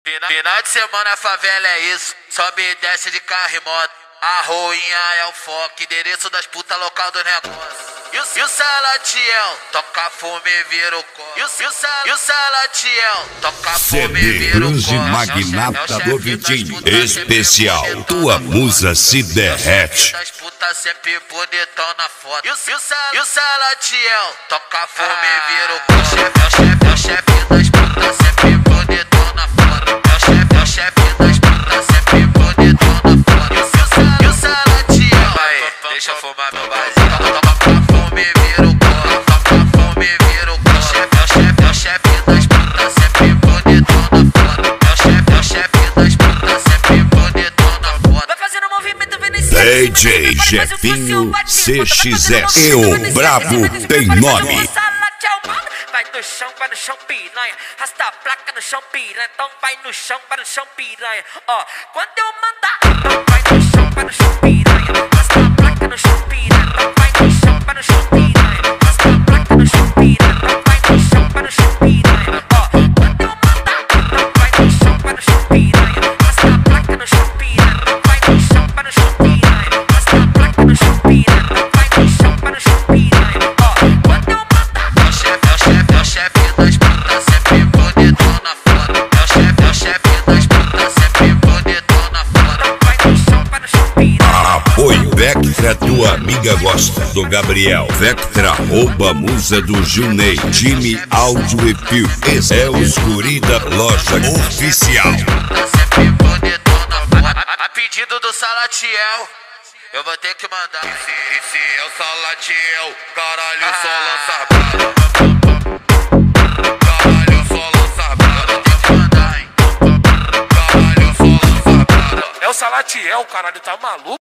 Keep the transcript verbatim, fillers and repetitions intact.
Final de semana a favela é isso, sobe e desce de carro e moto. A roinha é o foco, endereço das putas local do negócio. E o, e o Salatiel, toca fumo e vira o copo. E o, e o, e o Salatiel, toca fumo e vira o copo. C D Magnata do Vitinho, especial, tua musa se derrete. Das putas sempre bonitão na foto. E o, e o, e o Salatiel, toca fumo e vira o copo. É o chefe, é o chefe das putas sempre bonitão na foto. É o chefe, é o chefe das putas sempre bonitão na foto. E o Salatiel, vai, deixa eu fumar meu baseado. Toca fumo e vira o copo. Toca fumo e vira o copo. É o chefe, é o chefe das putas sempre bonitão na foto. É o chefe, é o chefe das putas sempre bonitão na foto. Vai fazendo movimento, vendo D J Jefinho C X S, eu brabo tem nome. Vai no chão, vai no chão, piranha. Rasta a placa no chão, piranha. Então vai no chão, vai no chão, piranha. Ó, quando eu mandar, então vai no chão, vai no chão, piranha. Rasta a placa no chão, piranha. Então vai no chão, vai no chão, piranha. Rasta a placa no chão, piranha. Então vai no chão, vai no chão, piranha. Ó, quando eu mandar, então vai no chão, vai no chão, piranha. Rasta a placa no chão, piranha. Então vai no chão, vai no chão, piranha. Rasta a placa no chão, piranha. Então vai no chão, vai no chão, piranha. Ó, quando eu É o chefe das putas sempre bonitão na foto. É o chefe, é o chefe das putas sempre bonitão na foto. vai no chão, vai no chão, piranha. Apoio Vectra, tua amiga gosta. Do Gabriel Vectra, rouba musa do Junei. Time Áudio e Fio. Esse é os guri da loja oficial. Sempre bonitão na foto. A, a pedido do Salatiel, eu vou ter que mandar. Esse, esse é o Salatiel, caralho, só lança brava. Caralho, só lança brava. Tem que mandar, hein? Caralho, só lança brava. É o Salatiel, caralho, tá maluco?